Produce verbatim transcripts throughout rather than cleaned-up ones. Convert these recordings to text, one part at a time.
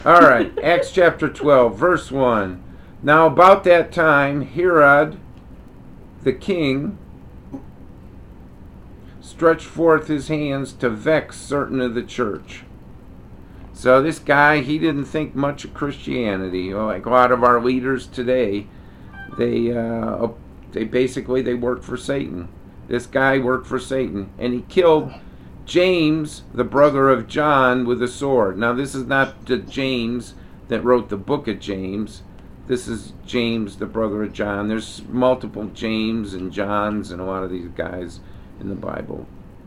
All right, Acts chapter twelve, verse one. Now about that time, Herod, the king, stretched forth his hands to vex certain of the church. So this guy, he didn't think much of Christianity. Like a lot of our leaders today, they uh, they basically they work for Satan. This guy worked for Satan, and he killed James, the brother of John, with a sword. Now this is not the James that wrote the book of James. This is James, the brother of John. There's multiple James and Johns and a lot of these guys in the Bible.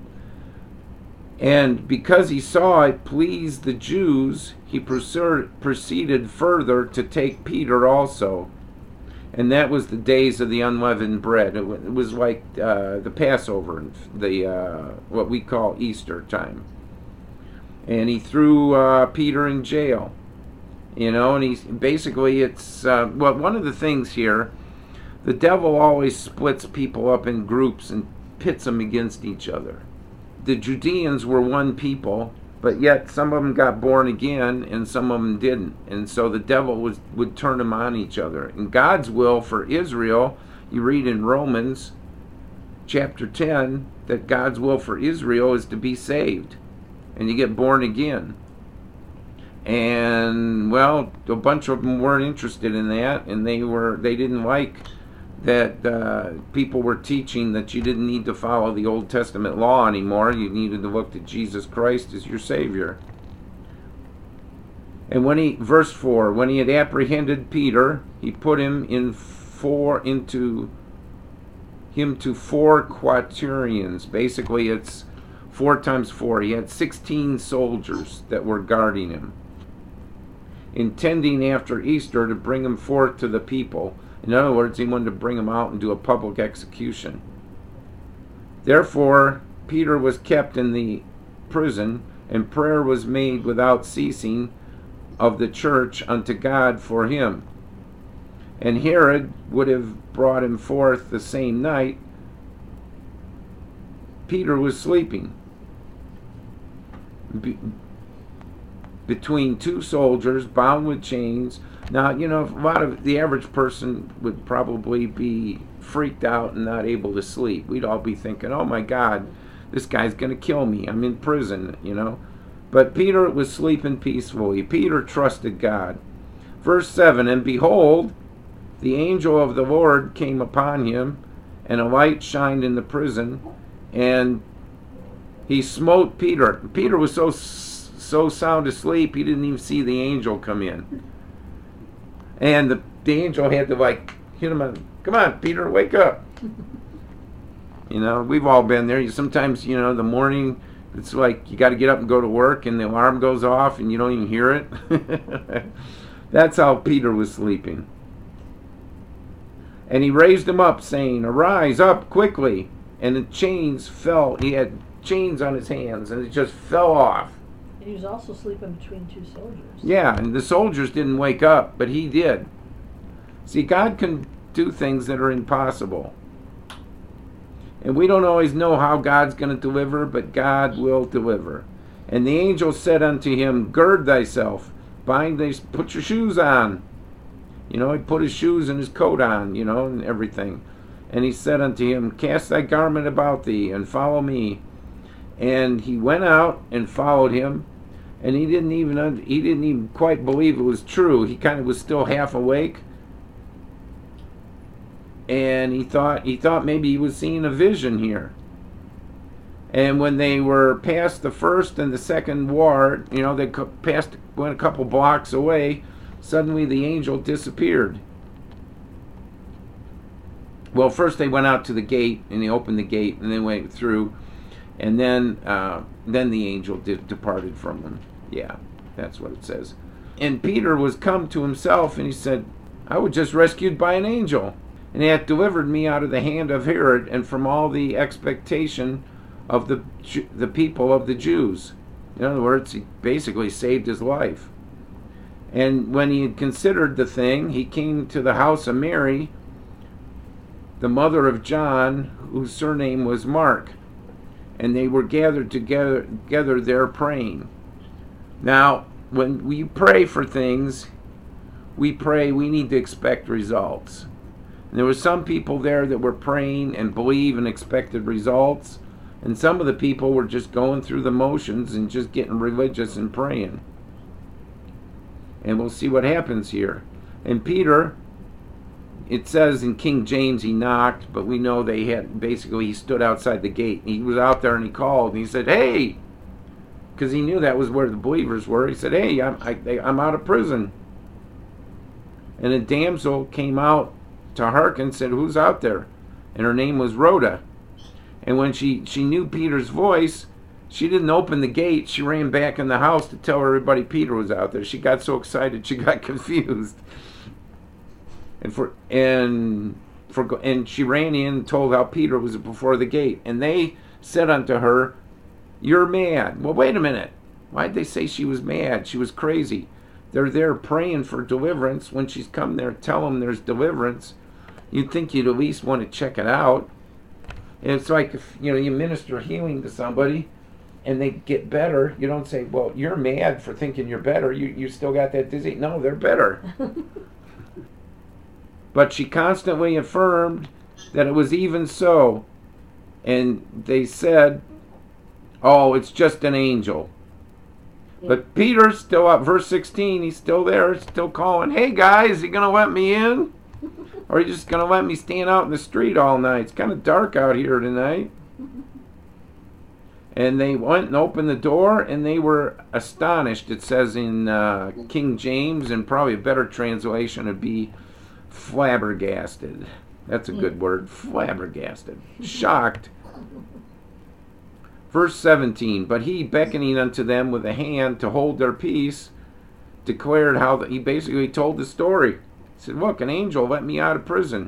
And because he saw it pleased the Jews, he proceeded further to take Peter also. And that was the days of the unleavened bread. It was like uh, the Passover, the uh, what we call Easter time. And he threw uh, Peter in jail. You know, and he's basically it's uh, well, one of the things here, the devil always splits people up in groups and pits them against each other. The Judeans were one people, but yet some of them got born again and some of them didn't. And so the devil was, would turn them on each other. And God's will for Israel, you read in Romans chapter ten, that God's will for Israel is to be saved. And you get born again. And, well, a bunch of them weren't interested in that, and they were they didn't like that uh, people were teaching that you didn't need to follow the Old Testament law anymore. You needed to look to Jesus Christ as your Savior. And when he, verse four, when he had apprehended Peter, he put him in four into him to four quaternions. Basically, it's four times four. He had sixteen soldiers that were guarding him, intending after Easter to bring him forth to the people. In other words, he wanted to bring him out and do a public execution. Therefore, Peter was kept in the prison, and prayer was made without ceasing of the church unto God for him. And Herod would have brought him forth the same night. Peter was sleeping Be- between two soldiers, bound with chains. Now, you know, a lot of the average person would probably be freaked out and not able to sleep. We'd all be thinking, oh my God, this guy's going to kill me. I'm in prison, you know. But Peter was sleeping peacefully. Peter trusted God. Verse seven, and behold, the angel of the Lord came upon him, and a light shined in the prison, and he smote Peter. Peter was so so sound asleep, he didn't even see the angel come in. And the, the angel had to, like, hit him on, come on, Peter, wake up. You know, we've all been there. You sometimes, you know, the morning, it's like you got to get up and go to work, and the alarm goes off, and you don't even hear it. That's how Peter was sleeping. And he raised him up, saying, arise up quickly. And the chains fell. He had chains on his hands, and it just fell off. And he was also sleeping between two soldiers. Yeah, and the soldiers didn't wake up, but he did. See, God can do things that are impossible. And we don't always know how God's going to deliver, but God will deliver. And the angel said unto him, gird thyself, bind thy, put your shoes on. You know, he put his shoes and his coat on, you know, and everything. And he said unto him, cast thy garment about thee, and follow me. And he went out and followed him. And he didn't even he didn't even quite believe it was true. He kind of was still half awake. And he thought he thought maybe he was seeing a vision here. And when they were past the first and the second ward, you know, they passed went a couple blocks away, suddenly the angel disappeared. Well, first they went out to the gate, and they opened the gate, and they went through, and then uh, then the angel did, departed from them. Yeah, that's what it says. And Peter was come to himself, and he said, I was just rescued by an angel, and he hath delivered me out of the hand of Herod, and from all the expectation of the the people of the Jews. In other words, he basically saved his life. And when he had considered the thing, he came to the house of Mary, the mother of John, whose surname was Mark, and they were gathered together, together there praying. Now, when we pray for things, we pray we need to expect results. And there were some people there that were praying and believe and expected results, and some of the people were just going through the motions and just getting religious and praying. And we'll see what happens here. And Peter, it says in King James he knocked, but we know they had, basically he stood outside the gate. He was out there and he called and he said, "Hey," because he knew that was where the believers were. He said, "Hey, I'm, I, I'm out of prison." And a damsel came out to hearken and said, "Who's out there?" And her name was Rhoda. And when she, she knew Peter's voice, she didn't open the gate. She ran back in the house to tell everybody Peter was out there. She got so excited she got confused. And for and for and she ran in and told how Peter was before the gate. And they said unto her, "You're mad." Well, wait a minute. Why'd they say she was mad? She was crazy. They're there praying for deliverance. When she's come there, tell them there's deliverance. You'd think you'd at least want to check it out. And it's like if you know you minister healing to somebody and they get better, you don't say, "Well, you're mad for thinking you're better. You you still got that disease." No, they're better. But she constantly affirmed that it was even so. And they said, "Oh, it's just an angel." Yeah. But Peter's still up. Verse sixteen, he's still there, still calling, "Hey guys, you going to let me in? Or are you just going to let me stand out in the street all night? It's kind of dark out here tonight." And they went and opened the door, and they were astonished. It says in uh, King James, and probably a better translation would be flabbergasted. That's a good word, flabbergasted. Shocked. Verse seventeen, but he, beckoning unto them with a hand to hold their peace, declared how the, he basically told the story. He said, "Look, an angel let me out of prison."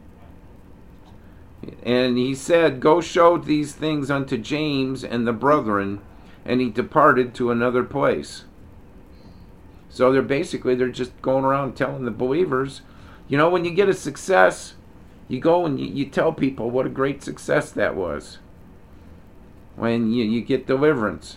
And he said, "Go show these things unto James and the brethren," and he departed to another place. So they're basically, they're just going around telling the believers, you know, when you get a success, you go and you, you tell people what a great success that was. When you, you get deliverance.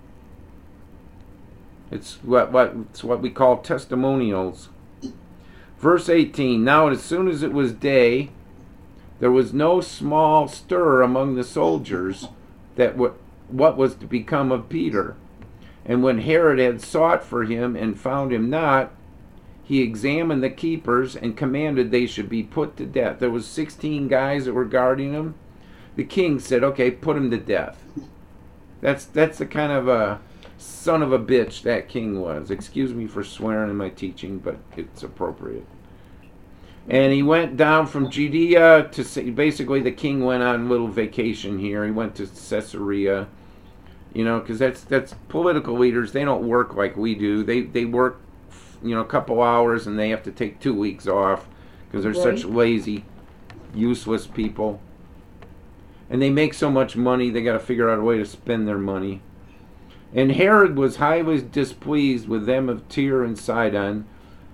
It's what, what, it's what we call testimonials. Verse eighteen, now as soon as it was day, there was no small stir among the soldiers that what, what was to become of Peter. And when Herod had sought for him and found him not, he examined the keepers and commanded they should be put to death. There was sixteen guys that were guarding him. The king said, "Okay, put him to death." That's that's the kind of a son of a bitch that king was. Excuse me for swearing in my teaching, but it's appropriate. And he went down from Judea to, say, basically the king went on a little vacation here. He went to Caesarea, you know, because that's that's political leaders. They don't work like we do. They they work, you know, a couple hours and they have to take two weeks off because they're right. Such lazy, useless people. And they make so much money, they got to figure out a way to spend their money. And Herod was highly displeased with them of Tyre and Sidon,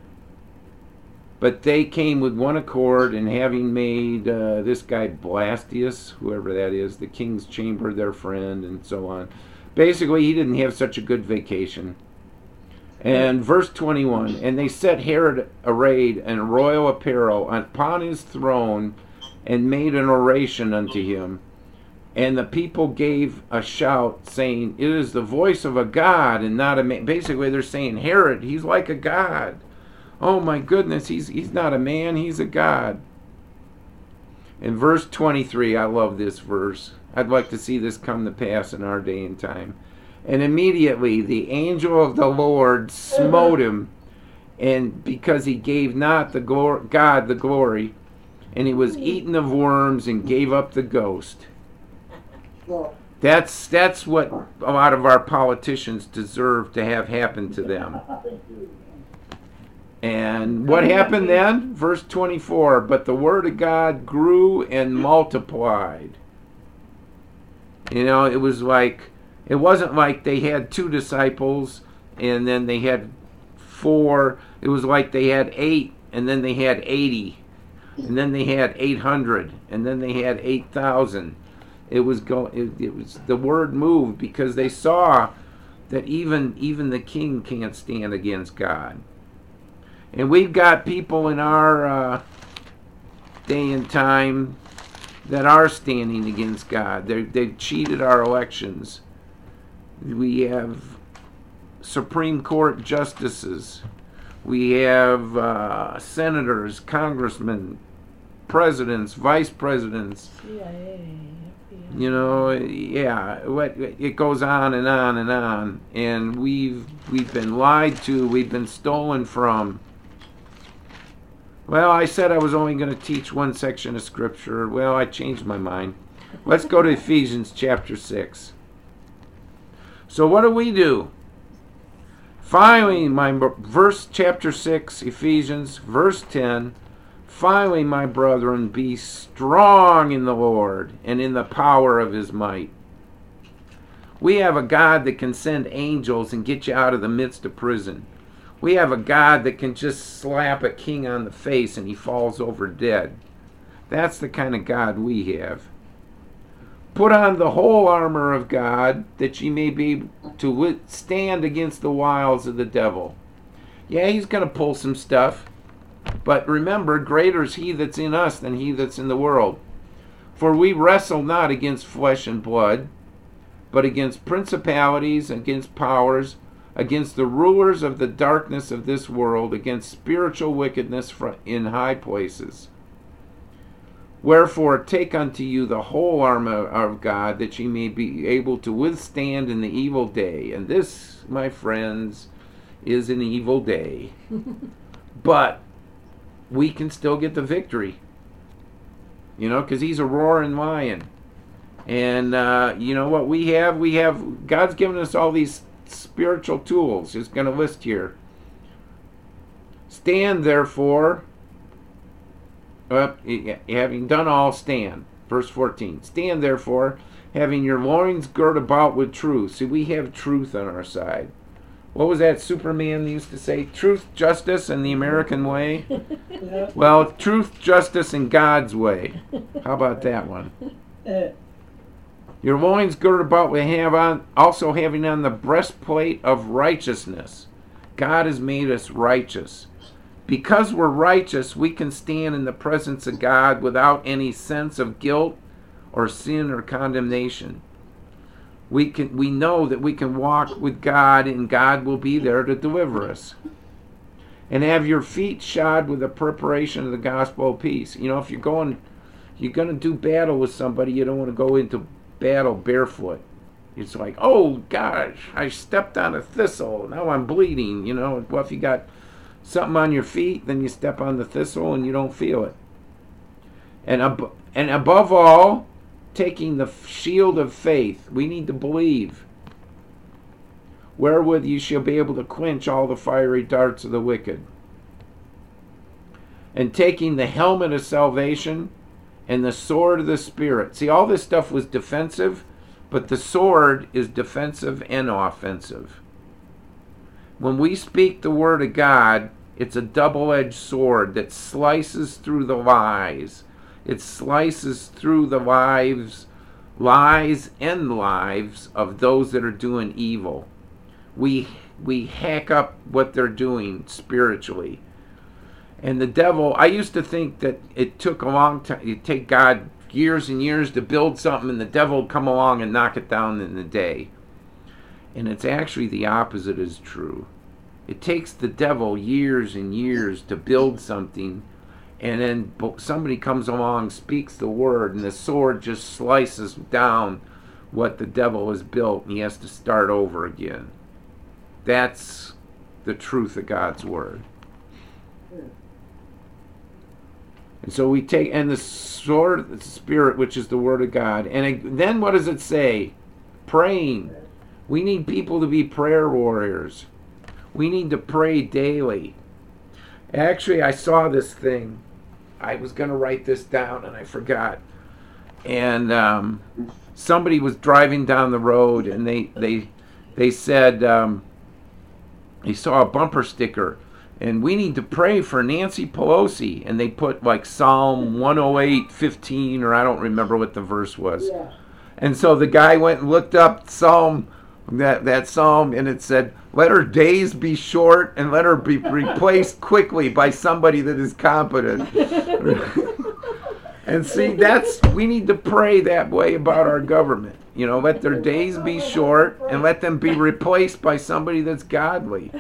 but they came with one accord, and having made uh, this guy Blastius, whoever that is, the king's chamber their friend, and so on. Basically, he didn't have such a good vacation. And verse twenty-one, and they set Herod arrayed in royal apparel upon his throne, and made an oration unto him. And the people gave a shout, saying, "It is the voice of a god and not a man." Basically, they're saying, Herod, he's like a god. Oh my goodness, he's he's not a man, he's a god. In verse twenty-three, I love this verse. I'd like to see this come to pass in our day and time. And immediately the angel of the Lord smote him, and because he gave not the glor- God the glory, and he was eaten of worms and gave up the ghost. That's that's what a lot of our politicians deserve to have happen to them. And what happened then? Verse twenty-four, but the word of God grew and multiplied. You know, it was like, it wasn't like they had two disciples and then they had four. It was like they had eight and then they had eighty. And then they had eight hundred and then they had eight thousand. It was go. It, it was the word moved because they saw that even even the king can't stand against God. And we've got people in our uh, day and time that are standing against God. They're, they've cheated our elections. We have Supreme Court justices. We have uh, senators, congressmen, presidents, vice presidents. C I A, F B I. You know, yeah, what it goes on and on and on, and we've we've been lied to, we've been stolen from. Well, I said I was only going to teach one section of Scripture. Well, I changed my mind. Let's go to Ephesians chapter six. So what do we do? Finally, my verse chapter six, Ephesians, verse ten. Finally, my brethren, be strong in the Lord and in the power of his might. We have a God that can send angels and get you out of the midst of prison. We have a God that can just slap a king on the face and he falls over dead. That's the kind of God we have. Put on the whole armor of God, that ye may be able to withstand against the wiles of the devil. Yeah, he's going to pull some stuff. But remember, greater is he that's in us than he that's in the world. For we wrestle not against flesh and blood, but against principalities, against powers, against the rulers of the darkness of this world, against spiritual wickedness in high places. Wherefore take unto you the whole armor of God, that ye may be able to withstand in the evil day. And this, my friends, is an evil day. But we can still get the victory. You know, because he's a roaring lion. And uh, you know what we have? We have, God's given us all these spiritual tools. He's going to list here. Stand therefore, uh, having done all, stand. Verse fourteen. Stand therefore, having your loins girt about with truth. See, we have truth on our side. What was that Superman used to say? Truth, justice, and the American way? Yeah. Well, truth, justice, and God's way. How about that one? Uh, Your loins girded about with have on, also having on the breastplate of righteousness. God has made us righteous. Because we're righteous, we can stand in the presence of God without any sense of guilt or sin or condemnation. We can we know that we can walk with God and God will be there to deliver us. And have your feet shod with the preparation of the gospel of peace. You know, if you're going you're going to do battle with somebody, you don't want to go into battle barefoot. It's like, oh gosh, I stepped on a thistle, now I'm bleeding. You know, well, if you got something on your feet, then you step on the thistle and you don't feel it. And ab- and above all, taking the shield of faith, we need to believe, wherewith you shall be able to quench all the fiery darts of the wicked. And taking the helmet of salvation and the sword of the Spirit. See, all this stuff was defensive, but the sword is defensive and offensive. When we speak the word of God, it's a double-edged sword that slices through the lies. It slices through the lives, lies and lives of those that are doing evil. We we hack up what they're doing spiritually. And the devil, I used to think that it took a long time, it'd take God years and years to build something and the devil would come along and knock it down in a day. And it's actually the opposite is true. It takes the devil years and years to build something, and then somebody comes along, speaks the word, and the sword just slices down what the devil has built, and he has to start over again. That's the truth of God's word. And so we take, and the sword of the Spirit, which is the word of God. And it, then what does it say? Praying. We need people to be prayer warriors. We need to pray daily. Actually, I saw this thing. I was going to write this down and I forgot. And um, somebody was driving down the road and they they they said um, they saw a bumper sticker, and we need to pray for Nancy Pelosi. And they put like Psalm one oh eight fifteen, or I don't remember what the verse was. yeah. And so the guy went and looked up Psalm that that psalm, and it said, "Let her days be short, and let her be replaced quickly by somebody that is competent." And see, that's we need to pray that way about our government. You know, let their days be short, and let them be replaced by somebody that's godly.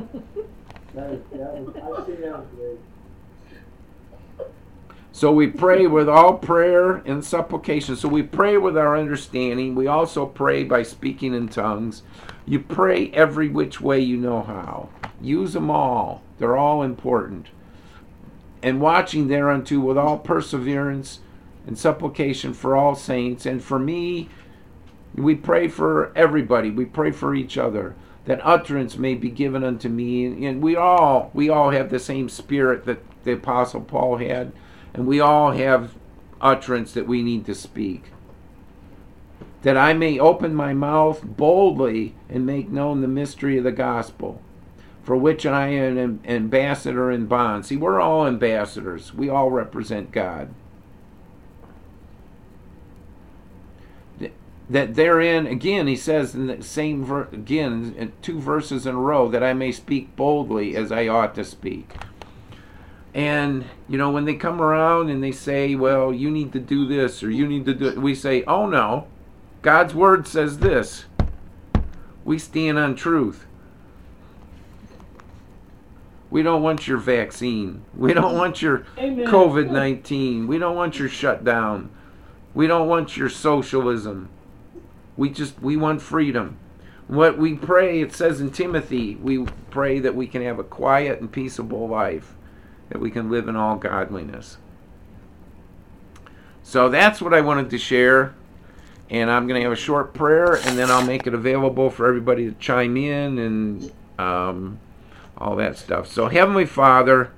So we pray with all prayer and supplication. So we pray with our understanding. We also pray by speaking in tongues. You pray every which way you know how. Use them all. They're all important. And watching thereunto with all perseverance and supplication for all saints. And for me, we pray for everybody. We pray for each other, that utterance may be given unto me. And we all, we all have the same spirit that the Apostle Paul had. And we all have utterance that we need to speak. That I may open my mouth boldly and make known the mystery of the gospel, for which I am an ambassador in bond. See, we're all ambassadors. We all represent God. That therein, again, he says in the same, ver- again, two verses in a row, that I may speak boldly as I ought to speak. And, you know, when they come around and they say, well, you need to do this or you need to do it, we say, oh no, God's word says this. We stand on truth. We don't want your vaccine. We don't want your Amen. covid nineteen. We don't want your shutdown. We don't want your socialism. We just, we want freedom. What we pray, it says in Timothy, we pray that we can have a quiet and peaceable life, that we can live in all godliness. So that's what I wanted to share. And I'm going to have a short prayer, and then I'll make it available for everybody to chime in and um, all that stuff. So Heavenly Father,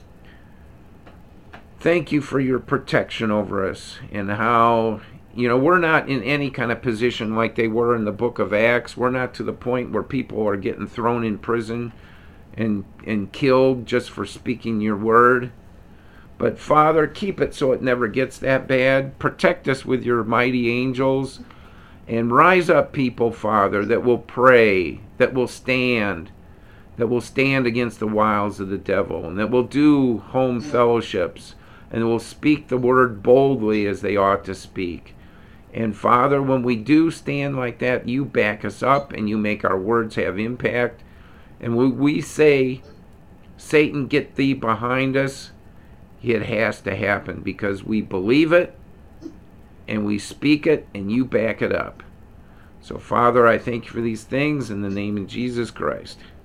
thank you for your protection over us, and how, you know, we're not in any kind of position like they were in the book of Acts. We're not to the point where people are getting thrown in prison and and killed just for speaking your word. But Father, keep it so it never gets that bad. Protect us with your mighty angels, and rise up people, Father, that will pray, that will stand, that will stand against the wiles of the devil, and that will do home fellowships, and will speak the word boldly as they ought to speak. And Father, when we do stand like that, you back us up, and you make our words have impact. And when we say, Satan, get thee behind us, it has to happen, because we believe it, and we speak it, and you back it up. So, Father, I thank you for these things in the name of Jesus Christ.